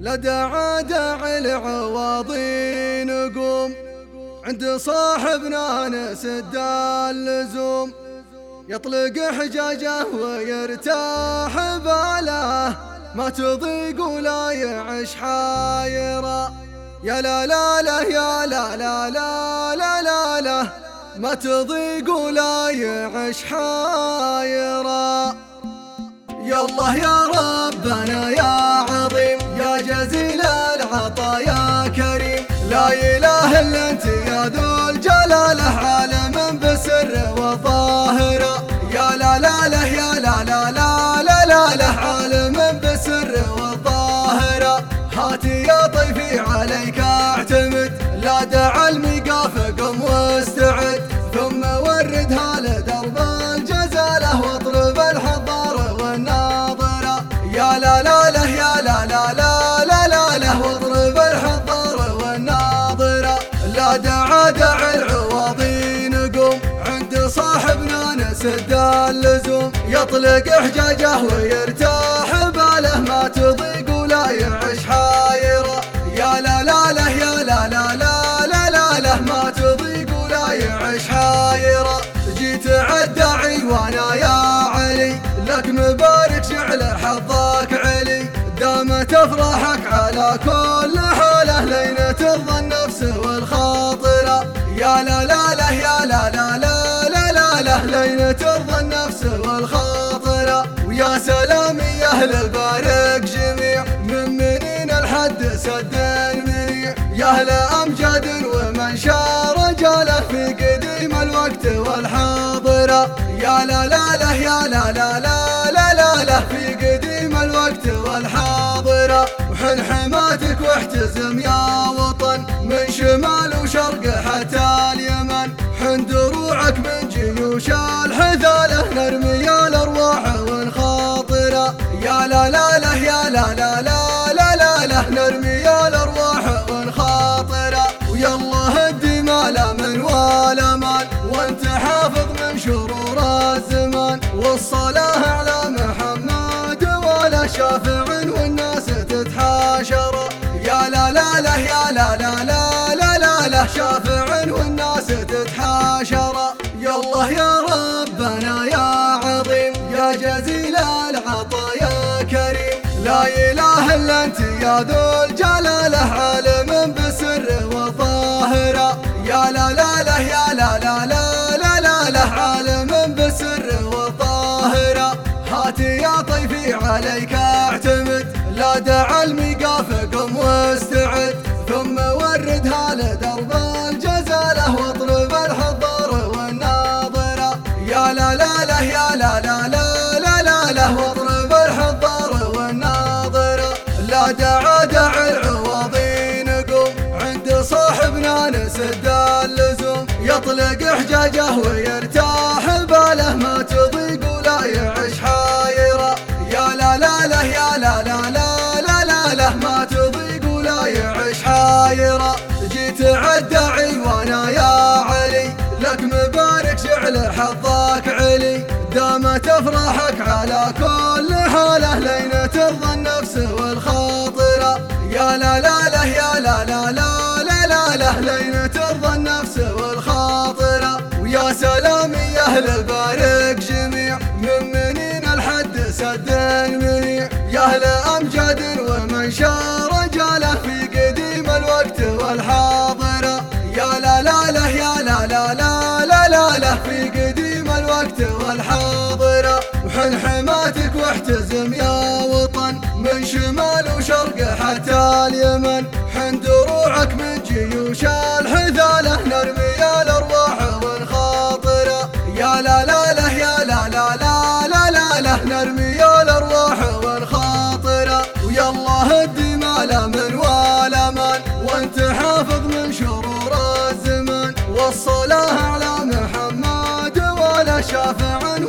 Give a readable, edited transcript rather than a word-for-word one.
لدعا داعي العواضي نقوم عند صاحبنا نسد اللزوم، يطلق حجاجه ويرتاح باله، ما تضيق ولا يعيش حايرة. يا لا لا لا يا لا لا لا لا لا لا، ما تضيق ولا يعيش حايرة. يا الله يا ربنا يا عظيم، يا جزيل العطا يا كريم، لا إله إلا أنت يا ذو الجلالة، عالم بسر وظاهرة. يا لا لا لا يا لا لا لا لا لا لا، عالم بسر وظاهرة. هاتي يا طيفي عليك اعتمد، لا دع الميقاف قم واستعد، ثم وردها لدرب الجزالة واطرب الحضارة والناظرة. يا لا لا لا يا لا لا لا لا لا لا، واضرب الحضارة والناظرة. لا دع العواضي نقوم عند صاحبنا نسد اللزوم، يطلق حجاجه ويرتاح باله، ما تضيق ولا يعيش حايرة. يا لا لا لا يا لا لا لا لا لا لا، ما تضيق ولا يعيش حايرة. جيت عالداعي وانا يا علي، لك مبارك جعل حظك علي، دامت افراحك على كل حاله، لين ترضى النفس والخاطرة. يا لا لا لا يا لا لا لا لا لا لا، لين ترضى النفس والخاطرة. ويا سلام يا اهل البارق جميع، من منين الحد سد منيع، يا اهل امجاد ومن شاء رجاله في قديم الوقت والحاضرة. يا لا لا لا يا لا لا لا لا لا لا، في قديم الوقت والحاضرة. وحن حماتك واحتزم يا وطن، من شمال وشرق حتى اليمن، حن دروعك من جيوش الحثالة، نرمي الارواح والخاطرة. يا لا لا لا يا لا لا لا لا لا لا، نرمي الارواح والخاطرة. ويا الله الدماء لا من ولا مال، وانت حافظ من شرور الزمان، والصلاة على محمد ولا شافع والناس تتحاشر. يا لا لا لا يا لا لا لا لا لا لا، شافع والناس تتحاشر. يا الله يا ربنا يا عظيم، يا جزيل العطا يا كريم، لا إله إلا أنت يا ذو الجلالة، عالم بسر وظاهرة. يا لا لا لا يا لا لا لا لا لا لا، عالم بسر وظاهرة. هاتي يا طيفي عليك اعتمد، لا دع الميقاف قم واستعد، ثم وردها لدرب الجزالة واطرب الحضارة والناظرة. يا لا لا لا يا لا لا لا لا لا لا، واطرب الحضارة والناظرة. لا دع العواضي نقوم عند صاحبنا نسد اللزوم، يطلق حجاجه ويرتاح باله، ما تضيق ولا يعيش حايرة. يا لا لا لا يا لا لا لا لا لا لا، ما تضيق ولا يعيش حايرة. جيت عالداعي وانا يا علي، لك مبارك جعل حظك علي، دامت افراحك على كل حاله، لين ترضى النفس والخاطرة. يا لا لا لا يا لا لا لا لا لا لا، لين ترضى النفس والخاطرة. ويا سلام يا اهل البارق جميع، من منين الحد سد منيع، يا اهل امجاد ومن شاء رجاله، في قديم الوقت والحاضرة. يا لا لا لا يا لا لا لا لا لا لا، في قديم الوقت والحاضرة. وحن حماتك واحتزم يا وطن، من شمال وشرق حتى اليمن، حن دروعك من جيوش الحثالة، نرمي الارواح والخاطرة. يا لا لا لا يا لا لا لا لا لا لا، نرمي الارواح والخاطرة. ويا الله الدماء لا من ولا مال، وانت حافظ من شرور الزمان، والصلاة على محمد ولا شافع